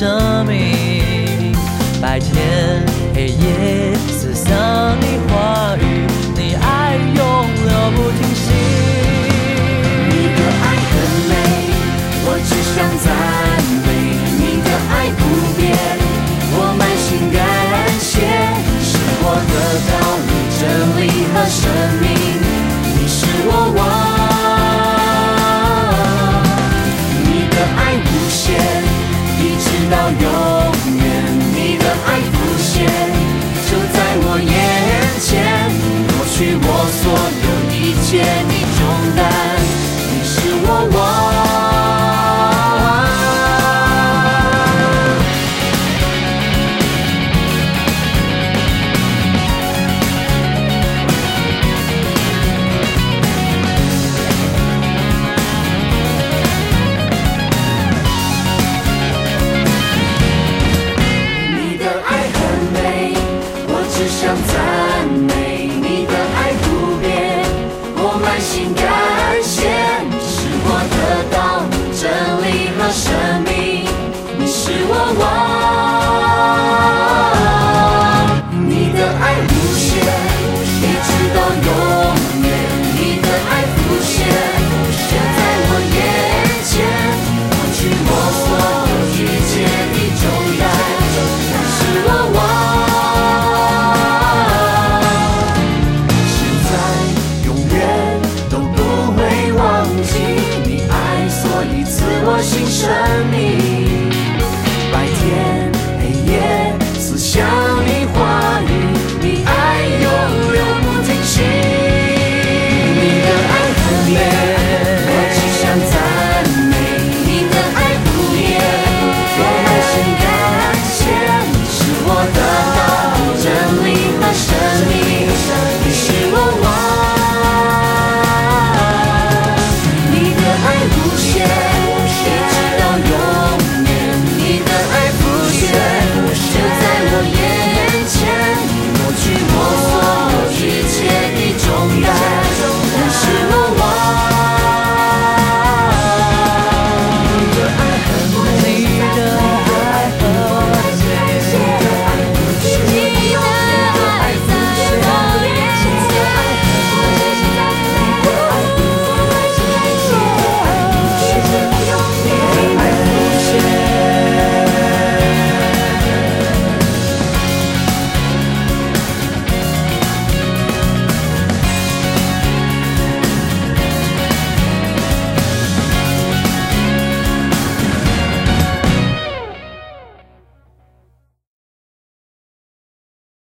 生命。白天黑夜思想你话语，你爱永流不停息。 你的爱很美，我只想赞美。你的爱不变，我满心感谢。是我的道路、真理和生命，你是我王。你的爱无限，一直到永远。你的爱浮现，就在我眼前，抹去我所有一切的重担。你是我王。想赞美你的爱不变，我满心感谢。是我的道路、真理和生命，你是我王。你的爱无限，一直到永远。你的爱浮现，就在我眼前，抹去我所有一切的重担。你是我王。我新生命。